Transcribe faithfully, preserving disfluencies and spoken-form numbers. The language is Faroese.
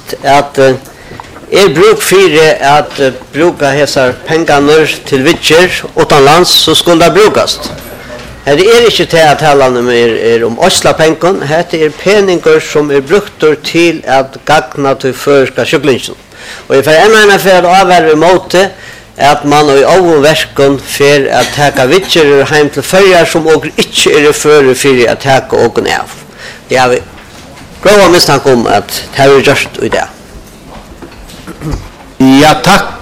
sagt at uh, er bruk for at uh, bruka hesar penganer til vitjer utanlands, så skulle det brukast. Her er ikke til at talene er, er om Osla-pengen, her er peninger som er brukter til at gagna til førska sjuklingen. Og jeg får enda en for å avvære måte at man i oververken for at teka vitjer heim til førjar som og ikke er føre for at teka åken av. Det har vi grova mistanke om at det har vi gjort i det. Ja, takk.